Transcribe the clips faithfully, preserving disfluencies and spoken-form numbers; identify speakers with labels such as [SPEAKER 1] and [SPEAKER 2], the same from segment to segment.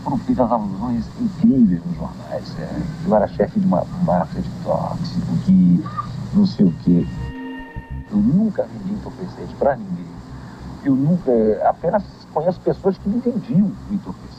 [SPEAKER 1] foram feitas alusões incríveis nos jornais. É, eu era chefe de uma máfia de tóxico, que não sei o quê. Eu nunca vendi entorpecente para ninguém. Eu nunca, apenas conheço pessoas que me vendiam o entorpecente.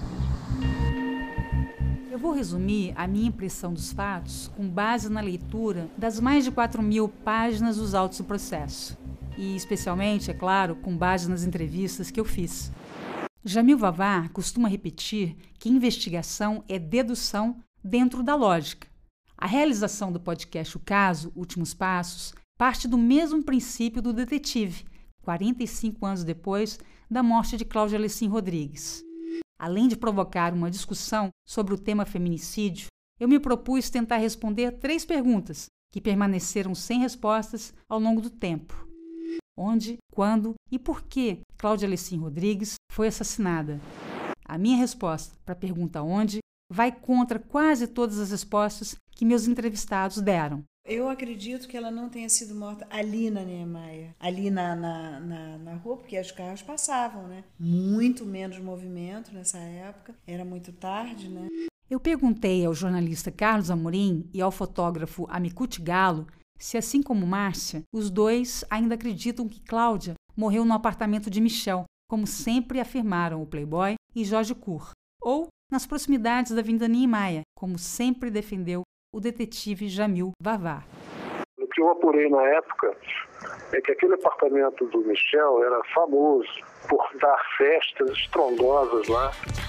[SPEAKER 2] Eu vou resumir a minha impressão dos fatos com base na leitura das mais de quatro mil páginas dos autos do processo. E, especialmente, é claro, com base nas entrevistas que eu fiz. Jamil Vavá costuma repetir que investigação é dedução dentro da lógica. A realização do podcast O Caso, Últimos Passos, parte do mesmo princípio do detetive, quarenta e cinco anos depois da morte de Cláudia Alecim Rodrigues. Além de provocar uma discussão sobre o tema feminicídio, eu me propus tentar responder três perguntas que permaneceram sem respostas ao longo do tempo. Onde, quando e por que Cláudia Alecim Rodrigues foi assassinada? A minha resposta para a pergunta onde vai contra quase todas as respostas que meus entrevistados deram.
[SPEAKER 3] Eu acredito que ela não tenha sido morta ali na Niemeyer, ali na, na, na, na rua, porque os carros passavam, né? Muito menos movimento nessa época, era muito tarde, né?
[SPEAKER 2] Eu perguntei ao jornalista Carlos Amorim e ao fotógrafo Amicute Galo se, assim como Márcia, os dois ainda acreditam que Cláudia morreu no apartamento de Michel, como sempre afirmaram o Playboy e Jorge Cour, ou nas proximidades da Avenida Niemeyer, como sempre defendeu o detetive Jamil Vavá.
[SPEAKER 4] O que eu apurei na época é que aquele apartamento do Michel era famoso por dar festas estrondosas lá.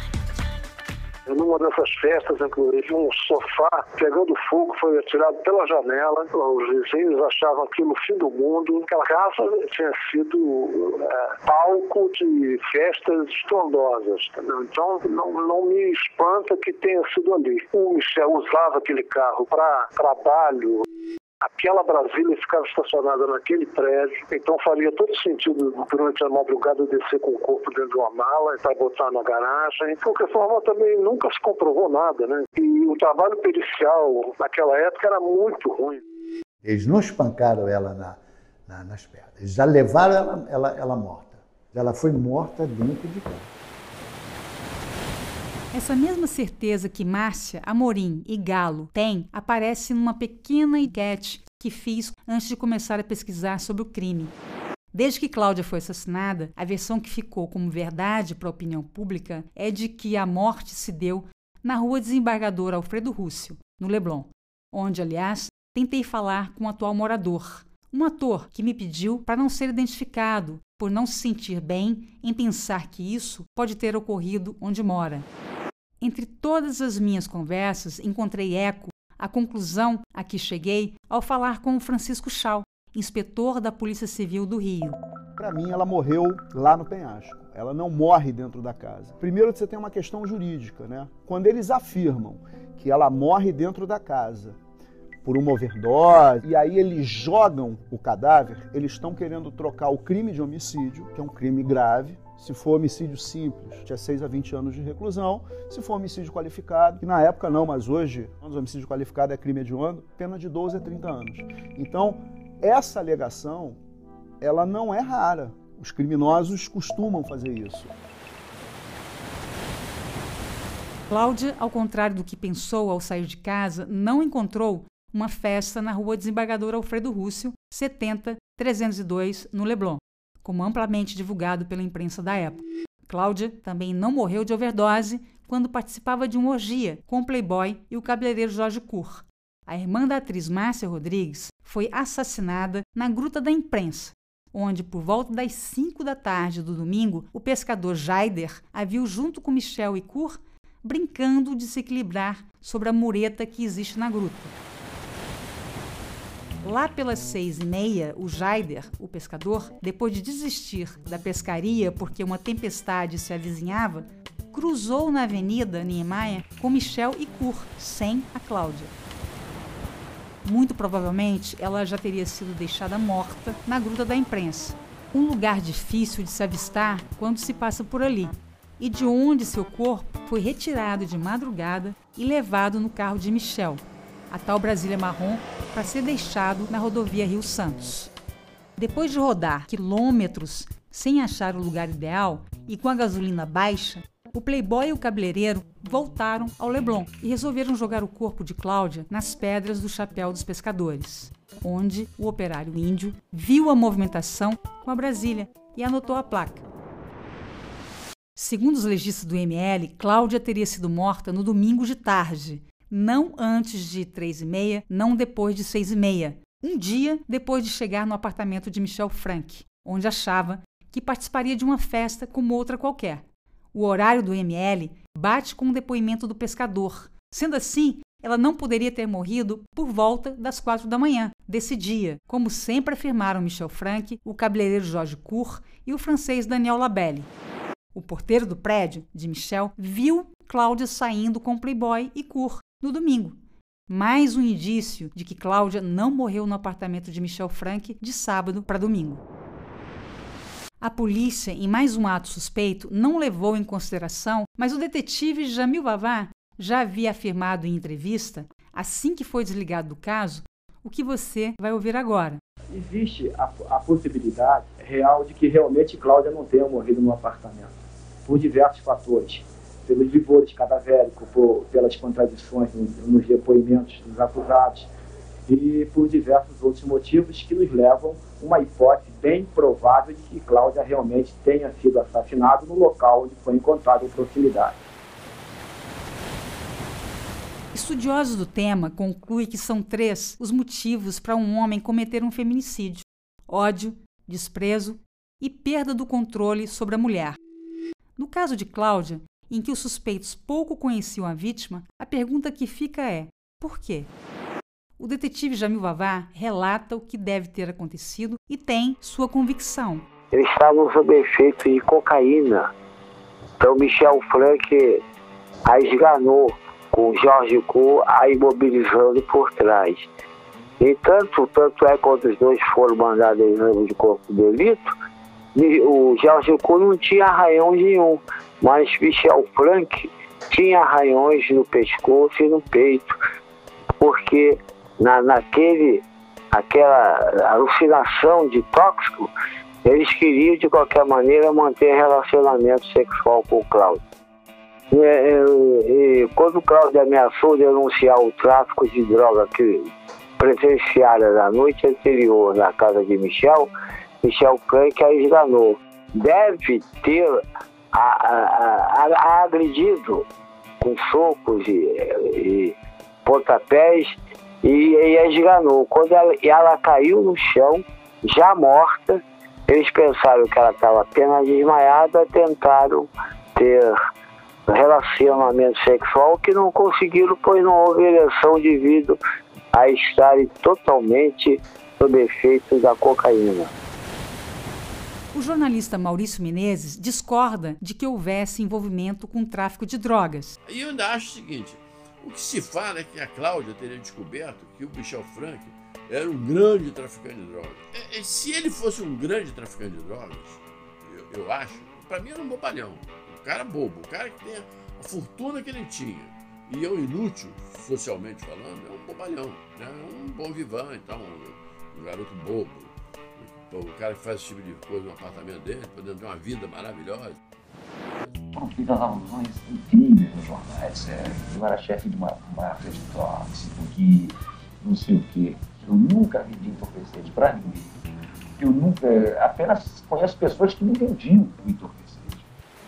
[SPEAKER 4] Numa dessas festas, inclusive, um sofá pegando fogo foi atirado pela janela. Os vizinhos achavam aquilo o fim do mundo. Aquela casa tinha sido é, palco de festas estrondosas. Entendeu? Então, não, não me espanta que tenha sido ali. O Michel usava aquele carro para trabalho. Aquela Brasília ficava estacionada naquele prédio, então faria todo sentido durante a madrugada descer com o corpo dentro de uma mala para botar na garagem. De qualquer forma, também nunca se comprovou nada, né? E o trabalho pericial naquela época era muito ruim.
[SPEAKER 5] Eles não espancaram ela na, na, nas pernas, eles já levaram ela, ela, ela morta. Ela foi morta dentro de casa.
[SPEAKER 2] Essa mesma certeza que Márcia, Amorim e Galo têm aparece numa pequena enquete que fiz antes de começar a pesquisar sobre o crime. Desde que Cláudia foi assassinada, a versão que ficou como verdade para a opinião pública é de que a morte se deu na rua Desembargador Alfredo Rússio, no Leblon, onde, aliás, tentei falar com o atual morador, um ator que me pediu para não ser identificado, por não se sentir bem em pensar que isso pode ter ocorrido onde mora. Entre todas as minhas conversas, encontrei eco à conclusão a que cheguei ao falar com o Francisco Chau, inspetor da Polícia Civil do Rio.
[SPEAKER 6] Para mim, ela morreu lá no penhasco. Ela não morre dentro da casa. Primeiro, você tem uma questão jurídica, né? Quando eles afirmam que ela morre dentro da casa por uma overdose, e aí eles jogam o cadáver, eles estão querendo trocar o crime de homicídio, que é um crime grave. Se for homicídio simples, tinha seis a vinte anos de reclusão. Se for homicídio qualificado, que na época não, mas hoje, o homicídio qualificado é crime hediondo, pena de doze a trinta anos. Então, essa alegação, ela não é rara. Os criminosos costumam fazer isso.
[SPEAKER 2] Cláudia, ao contrário do que pensou ao sair de casa, não encontrou uma festa na rua Desembargador Alfredo Rússio, setenta, trezentos e dois, no Leblon, como amplamente divulgado pela imprensa da época. Cláudia também não morreu de overdose quando participava de uma orgia com o Playboy e o cabeleireiro Jorge Cour. A irmã da atriz Márcia Rodrigues foi assassinada na Gruta da Imprensa, onde, por volta das cinco da tarde do domingo, o pescador Jaider a viu junto com Michel e Cour brincando de se equilibrar sobre a mureta que existe na gruta. Lá pelas seis e meia, o Jaider, o pescador, depois de desistir da pescaria porque uma tempestade se avizinhava, cruzou na Avenida Niemeyer com Michel e Cour, sem a Cláudia. Muito provavelmente, ela já teria sido deixada morta na Gruta da Imprensa, um lugar difícil de se avistar quando se passa por ali, e de onde seu corpo foi retirado de madrugada e levado no carro de Michel, a tal Brasília marrom, para ser deixado na rodovia Rio Santos. Depois de rodar quilômetros sem achar o lugar ideal e com a gasolina baixa, o playboy e o cabeleireiro voltaram ao Leblon e resolveram jogar o corpo de Cláudia nas pedras do Chapéu dos Pescadores, onde o operário índio viu a movimentação com a Brasília e anotou a placa. Segundo os legistas do M L, Cláudia teria sido morta no domingo de tarde, não antes de três e meia, não depois de seis e meia, um dia depois de chegar no apartamento de Michel Frank, onde achava que participaria de uma festa como outra qualquer. O horário do M L bate com o depoimento do pescador. Sendo assim, ela não poderia ter morrido por volta das quatro da manhã desse dia, como sempre afirmaram Michel Frank, o cabeleireiro Jorge Cour e o francês Daniel Labelle. O porteiro do prédio de Michel viu Cláudia saindo com Playboy e Cour no domingo. Mais um indício de que Cláudia não morreu no apartamento de Michel Frank de sábado para domingo. A polícia, em mais um ato suspeito, não levou em consideração, mas o detetive Jamil Vavá já havia afirmado em entrevista, assim que foi desligado do caso, o que você vai ouvir agora.
[SPEAKER 7] Existe a, a possibilidade real de que realmente Cláudia não tenha morrido no apartamento, por diversos fatores. Pelos vigores cadavéricos, por, pelas contradições nos, nos depoimentos dos acusados e por diversos outros motivos que nos levam a uma hipótese bem provável de que Cláudia realmente tenha sido assassinada no local onde foi encontrada em proximidade.
[SPEAKER 2] Estudiosos do tema concluem que são três os motivos para um homem cometer um feminicídio: ódio, desprezo e perda do controle sobre a mulher. No caso de Cláudia, em que os suspeitos pouco conheciam a vítima, a pergunta que fica é: por quê? O detetive Jamil Vavá relata o que deve ter acontecido e tem sua convicção.
[SPEAKER 8] Eles estavam sob efeito de cocaína. Então Michel Frank a esganou, com Jorge Cour a imobilizando por trás. E tanto, tanto é quando os dois foram mandados em exame de corpo de delito, o Jorge Cour não tinha arranhões nenhum, mas Michel Frank tinha arranhões no pescoço e no peito, porque na, naquele, aquela alucinação de tóxico, eles queriam de qualquer maneira manter relacionamento sexual com o Cláudio. E, e, e quando o Cláudio ameaçou denunciar o tráfico de droga que presenciara na noite anterior na casa de Michel, Michel Frank a esganou. Deve ter a, a, a, a agredido com socos e, e pontapés e, e a esganou. Quando ela, ela caiu no chão, já morta, eles pensaram que ela estava apenas desmaiada, tentaram ter relacionamento sexual que não conseguiram, pois não houve ereção devido a estarem totalmente sob efeito da cocaína.
[SPEAKER 2] O jornalista Maurício Menezes discorda de que houvesse envolvimento com o tráfico de drogas.
[SPEAKER 9] E eu ainda acho o seguinte: o que se fala é que a Cláudia teria descoberto que o Michel Frank era um grande traficante de drogas. E, e, se ele fosse um grande traficante de drogas, eu, eu acho, para mim era um bobalhão, um cara bobo, um cara que tem a fortuna que ele tinha e é um inútil, socialmente falando, é um bobalhão, né? Um bom vivant, então, um, um garoto bobo. O cara que faz esse tipo de coisa no apartamento dele, podendo ter uma vida maravilhosa.
[SPEAKER 1] Foram feitas alusões incríveis nos jornais. É, eu era chefe de uma máfia de tóxico, que não sei o quê. Eu nunca vendi entorpecente para ninguém. Eu nunca, apenas conheço pessoas que não vendiam o entorpecente.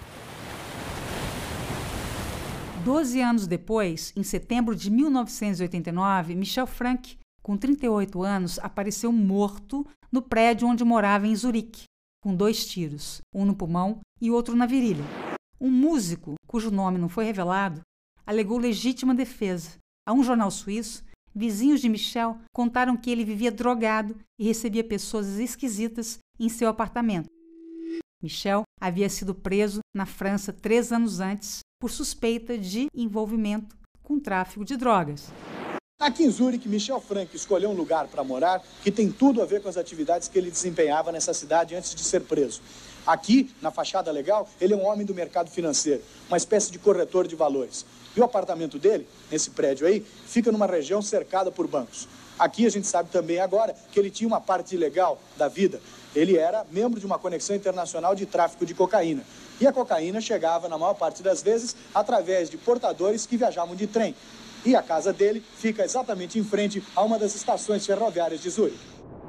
[SPEAKER 2] Doze anos depois, em setembro de mil novecentos e oitenta e nove, Michel Frank, com trinta e oito anos, apareceu morto no prédio onde morava em Zurique, com dois tiros, um no pulmão e outro na virilha. Um músico, cujo nome não foi revelado, alegou legítima defesa. A um jornal suíço, vizinhos de Michel contaram que ele vivia drogado e recebia pessoas esquisitas em seu apartamento. Michel havia sido preso na França três anos antes por suspeita de envolvimento com tráfico de drogas.
[SPEAKER 10] Aqui em Zurique, Michel Frank escolheu um lugar para morar que tem tudo a ver com as atividades que ele desempenhava nessa cidade antes de ser preso. Aqui, na fachada legal, ele é um homem do mercado financeiro, uma espécie de corretor de valores. E o apartamento dele, nesse prédio aí, fica numa região cercada por bancos. Aqui a gente sabe também agora que ele tinha uma parte ilegal da vida. Ele era membro de uma conexão internacional de tráfico de cocaína. E a cocaína chegava, na maior parte das vezes, através de portadores que viajavam de trem. E a casa dele fica exatamente em frente a uma das estações ferroviárias de Zurique.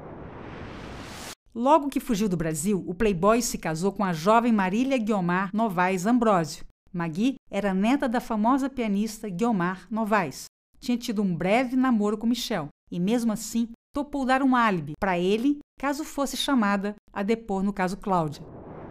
[SPEAKER 2] Logo que fugiu do Brasil, o playboy se casou com a jovem Marília Guiomar Novaes Ambrósio. Magui era neta da famosa pianista Guiomar Novaes. Tinha tido um breve namoro com Michel e, mesmo assim, topou dar um álibi para ele, caso fosse chamada a depor no caso Cláudia.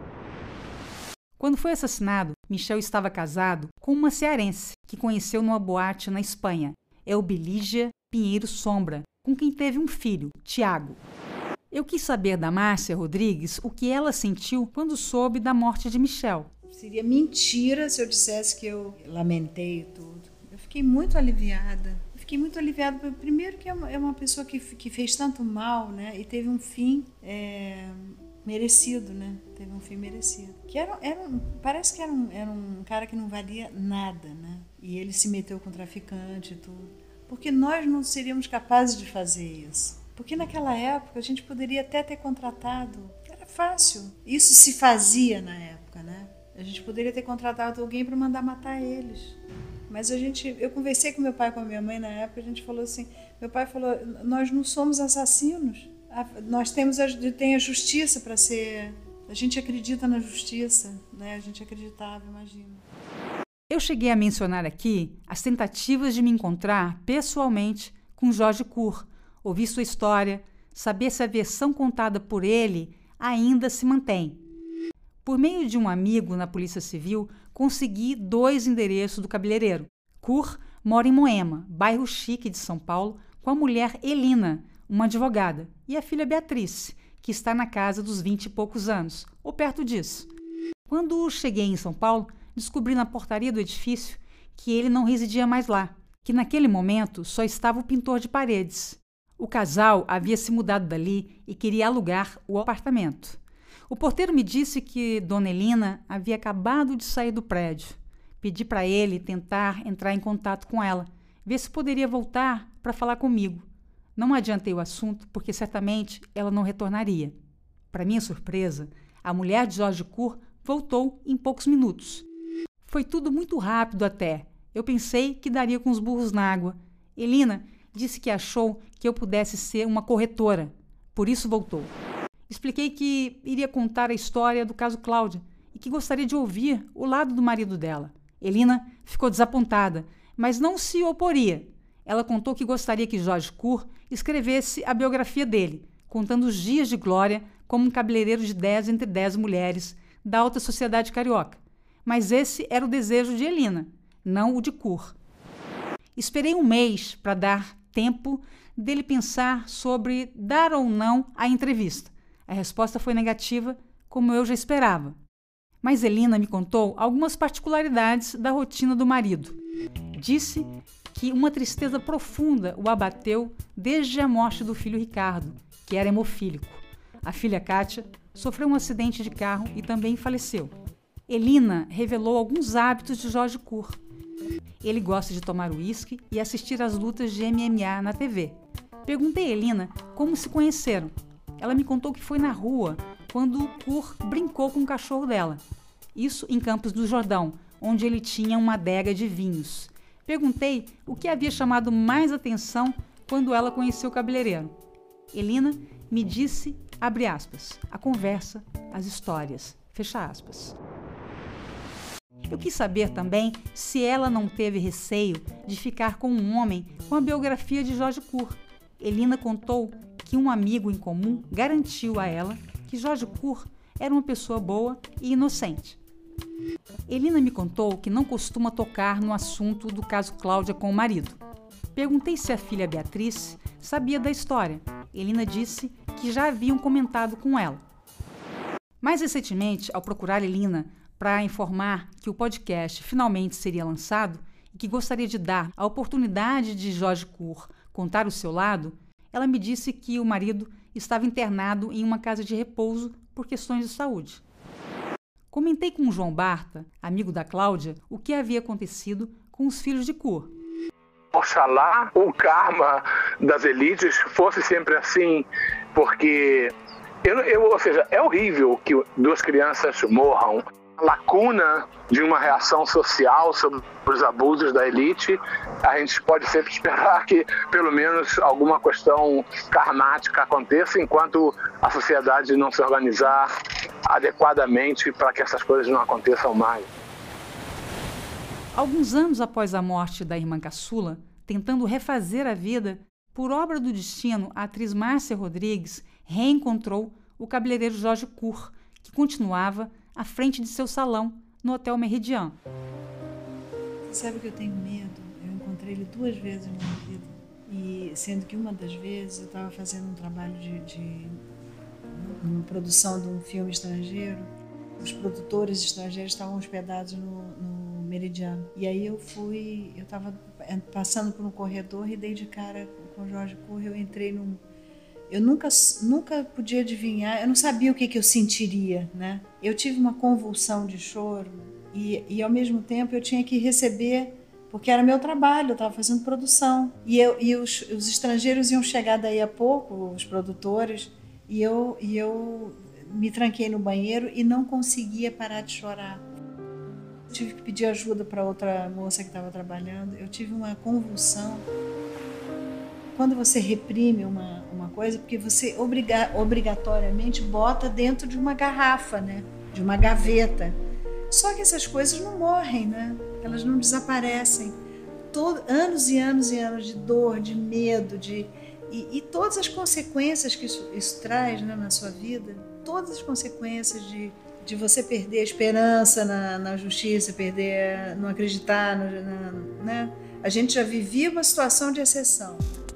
[SPEAKER 2] Quando foi assassinado, Michel estava casado com uma cearense que conheceu numa boate na Espanha, Elbilígia Pinheiro Sombra, com quem teve um filho, Tiago. Eu quis saber da Márcia Rodrigues o que ela sentiu quando soube da morte de Michel.
[SPEAKER 3] Seria mentira se eu dissesse que eu lamentei tudo. Eu fiquei muito aliviada. Eu fiquei muito aliviada, primeiro que é uma, é uma pessoa que, que fez tanto mal, né? E teve um fim é, merecido, né? Teve um fim merecido. Que era, era um, parece que era um, era um cara que não valia nada, né? E ele se meteu com traficante e tudo. Porque nós não seríamos capazes de fazer isso. Porque naquela época a gente poderia até ter contratado. Era fácil. Isso se fazia na época, né? A gente poderia ter contratado alguém para mandar matar eles. Mas a gente, eu conversei com meu pai e com a minha mãe na época, a gente falou assim, meu pai falou, nós não somos assassinos, nós temos a, tem a justiça para ser, a gente acredita na justiça, né? A gente acreditava, imagina.
[SPEAKER 2] Eu cheguei a mencionar aqui as tentativas de me encontrar pessoalmente com Jorge Cour, ouvir sua história, saber se a versão contada por ele ainda se mantém. Por meio de um amigo na Polícia Civil, consegui dois endereços do cabeleireiro. Cour mora em Moema, bairro chique de São Paulo, com a mulher Elina, uma advogada, e a filha Beatriz, que está na casa dos vinte e poucos anos, ou perto disso. Quando cheguei em São Paulo, descobri na portaria do edifício que ele não residia mais lá, que naquele momento só estava o pintor de paredes. O casal havia se mudado dali e queria alugar o apartamento. O porteiro me disse que Dona Elina havia acabado de sair do prédio. Pedi para ele tentar entrar em contato com ela, ver se poderia voltar para falar comigo. Não adiantei o assunto, porque certamente ela não retornaria. Para minha surpresa, a mulher de Jorge Cour voltou em poucos minutos. Foi tudo muito rápido até. Eu pensei que daria com os burros na água. Elina disse que achou que eu pudesse ser uma corretora, por isso voltou. Expliquei que iria contar a história do caso Cláudia e que gostaria de ouvir o lado do marido dela. Elina ficou desapontada, mas não se oporia. Ela contou que gostaria que Jorge Cour escrevesse a biografia dele, contando os dias de glória como um cabeleireiro de dez entre dez mulheres da alta sociedade carioca. Mas esse era o desejo de Elina, não o de Cour. Esperei um mês para dar tempo dele pensar sobre dar ou não a entrevista. A resposta foi negativa, como eu já esperava. Mas Elina me contou algumas particularidades da rotina do marido. Disse que uma tristeza profunda o abateu desde a morte do filho Ricardo, que era hemofílico. A filha Kátia sofreu um acidente de carro e também faleceu. Elina revelou alguns hábitos de Jorge Cour. Ele gosta de tomar uísque e assistir às lutas de M M A na T V. Perguntei a Elina como se conheceram. Ela me contou que foi na rua quando o Cour brincou com o cachorro dela. Isso em Campos do Jordão, onde ele tinha uma adega de vinhos. Perguntei o que havia chamado mais atenção quando ela conheceu o cabeleireiro. Elina me disse, abre aspas, a conversa, as histórias, fecha aspas. Eu quis saber também se ela não teve receio de ficar com um homem com a biografia de Jorge Cour. Elina contou que um amigo em comum garantiu a ela que Jorge Cour era uma pessoa boa e inocente. Elina me contou que não costuma tocar no assunto do caso Cláudia com o marido. Perguntei se a filha Beatriz sabia da história. Elina disse que já haviam comentado com ela. Mais recentemente, ao procurar Elina para informar que o podcast finalmente seria lançado e que gostaria de dar a oportunidade de Jorge Cour contar o seu lado, ela me disse que o marido estava internado em uma casa de repouso por questões de saúde. Comentei com o João Barta, amigo da Cláudia, o que havia acontecido com os filhos de Cour.
[SPEAKER 11] Oxalá o karma das elites fosse sempre assim, porque, eu, eu, ou seja, é horrível que duas crianças morram. lacuna de uma reação social sobre os abusos da elite, a gente pode sempre esperar que pelo menos alguma questão karmática aconteça enquanto a sociedade não se organizar adequadamente para que essas coisas não aconteçam mais.
[SPEAKER 2] Alguns anos após a morte da irmã caçula, tentando refazer a vida, por obra do destino, a atriz Márcia Rodrigues reencontrou o cabeleireiro Jorge Kur, que continuava à frente de seu salão no Hotel Meridian.
[SPEAKER 3] Você sabe que eu tenho medo? Eu encontrei ele duas vezes na minha vida. E sendo que uma das vezes eu estava fazendo um trabalho de, de uma produção de um filme estrangeiro. Os produtores estrangeiros estavam hospedados no, no Meridian. E aí eu fui, eu estava passando por um corredor e dei de cara com o Jorge Kur. Eu entrei num... Eu nunca, nunca podia adivinhar, eu não sabia o que, que eu sentiria, né? Eu tive uma convulsão de choro e, e ao mesmo tempo eu tinha que receber, porque era meu trabalho, eu estava fazendo produção. E, eu, e os, os estrangeiros iam chegar daí a pouco, os produtores, e eu, e eu me tranquei no banheiro e não conseguia parar de chorar. Eu tive que pedir ajuda para outra moça que estava trabalhando, eu tive uma convulsão. Quando você reprime uma, uma coisa, porque você obriga, obrigatoriamente bota dentro de uma garrafa, né? De uma gaveta. Só que essas coisas não morrem, né? Elas não desaparecem. Todo, anos e anos e anos de dor, de medo, de, e, e todas as consequências que isso, isso traz, né, na sua vida, todas as consequências de, de você perder a esperança na, na justiça, perder, não acreditar, no, na, né? A gente já vivia uma situação de exceção.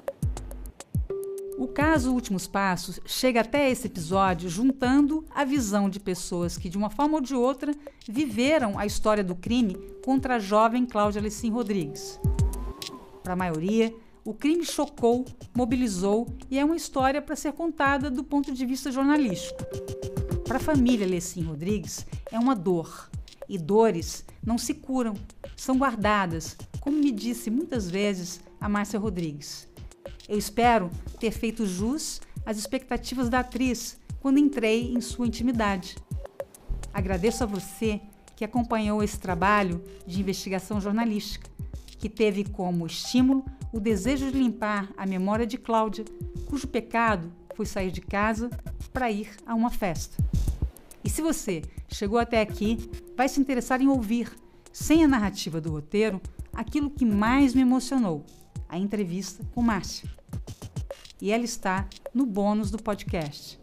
[SPEAKER 2] O caso Últimos Passos chega até esse episódio juntando a visão de pessoas que, de uma forma ou de outra, viveram a história do crime contra a jovem Cláudia Lecim Rodrigues. Para a maioria, o crime chocou, mobilizou e é uma história para ser contada do ponto de vista jornalístico. Para a família Lecim Rodrigues, é uma dor. E dores não se curam, são guardadas, como me disse muitas vezes a Márcia Rodrigues. Eu espero ter feito jus às expectativas da atriz quando entrei em sua intimidade. Agradeço a você que acompanhou esse trabalho de investigação jornalística, que teve como estímulo o desejo de limpar a memória de Cláudia, cujo pecado foi sair de casa para ir a uma festa. E se você chegou até aqui, vai se interessar em ouvir, sem a narrativa do roteiro, aquilo que mais me emocionou, a entrevista com Márcia. E ela está no bônus do podcast.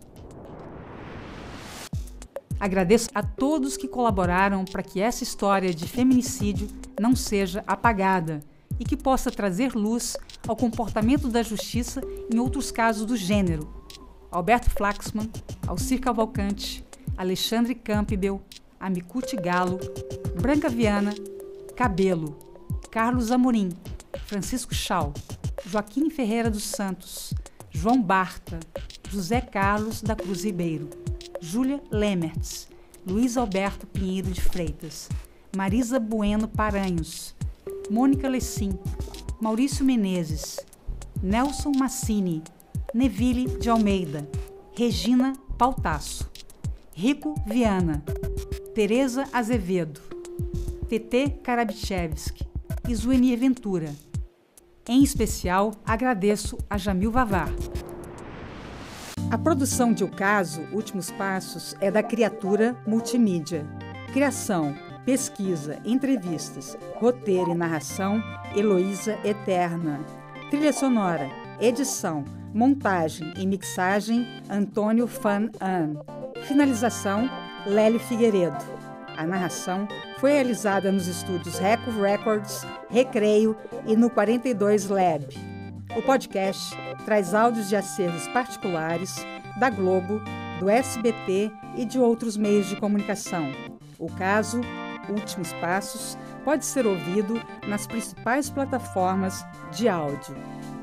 [SPEAKER 2] Agradeço a todos que colaboraram para que essa história de feminicídio não seja apagada e que possa trazer luz ao comportamento da justiça em outros casos do gênero. Alberto Flaxman, Alcir Cavalcante, Alexandre Campbell, Amicute Galo, Branca Viana, Cabelo, Carlos Amorim, Francisco Chau, Joaquim Ferreira dos Santos, João Barta, José Carlos da Cruz Ribeiro, Júlia Lemertz, Luiz Alberto Pinheiro de Freitas, Marisa Bueno Paranhos, Mônica Lecim, Maurício Menezes, Nelson Massini, Neville de Almeida, Regina Pautasso, Rico Viana, Tereza Azevedo, Tetê Karabichevski e Zuenir Ventura. Em especial, agradeço a Jamil Vavar. A produção de O Caso, Últimos Passos, é da Criatura Multimídia. Criação, pesquisa, entrevistas, roteiro e narração, Heloísa Eterna. Trilha sonora, edição, montagem e mixagem, Antônio Fan An. Finalização, Lélio Figueiredo. A narração foi realizada nos estúdios Reco Records, Recreio e no quarenta e dois Lab. O podcast traz áudios de acervos particulares da Globo, do S B T e de outros meios de comunicação. O Caso Últimos Passos pode ser ouvido nas principais plataformas de áudio.